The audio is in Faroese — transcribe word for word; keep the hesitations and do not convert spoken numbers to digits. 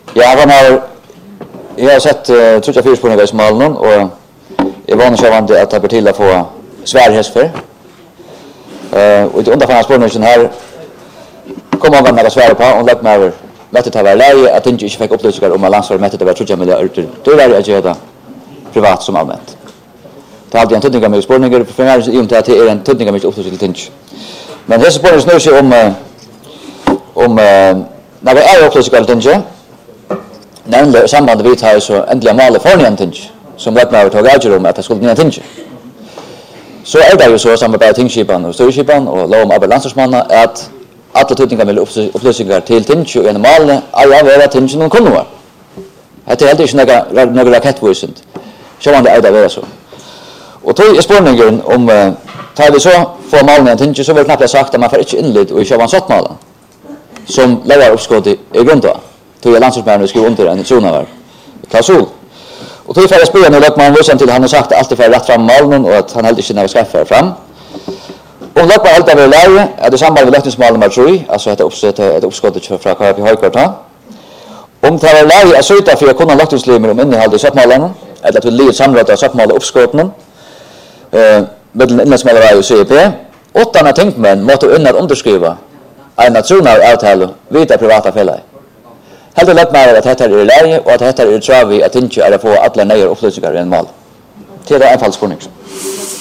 Ja, han har jag har sett uh, tror jag fyra spårningar i smalen och jag var nog att det blir till att få svärhetsför. Eh och det underförna spårningen här kommer man några svär på och lagt mig över. Mätte ta vara läge att inte fick upplysningar om landslaget mätte det var tre miljarder. Det är det jag privat som allmänt. Det är alltid en tudningar med spårningar för mig är inte att det är en tudningar med upplysningar till tinch. Men det spårningen snurrar sig om om när det är upplysningar till tinch. Nämligen samband vi tar så ändliga mål för en tinch som lagt mig över tog jag om att det skulle ner tinch. Så är det ju så som med tingskipan och styrskipan och lov om balansmanna att alla tutningar vill upplysningar till tinch och en mål är jag vara tinch någon kommer. Det är helt inte några några raketvuxent. Så man det är det så. Och då är spårningen om tar vi så får målen tinch så vill knappt sagt att man får inte inled och köra en sånt mål som lägger uppskott i grund då. Då är landslagsmännen skulle under en zona var. Klausul. Och då är det spelaren och Lökman var till han har sagt allt för rätt fram målen och att han helt inte när skaffa fram. Och Lökman helt över läge är det samband med löftesmål nummer tre, alltså ett uppsätt ett uppskott från K P högkvarta. Om det är läge att söka för att kunna löfteslimmer om innehåll i sattmålen eller att vi leder samråd av sattmål uppskotten. Eh med innesmällare och C P. Åtta när tänkt men måste unna underskriva en nationell avtal vid det privata fältet. Helt lätt med att detta är läge och att detta är travi att inte är att få alla nya upplysningar i en mål. Till det är en falsk spårning.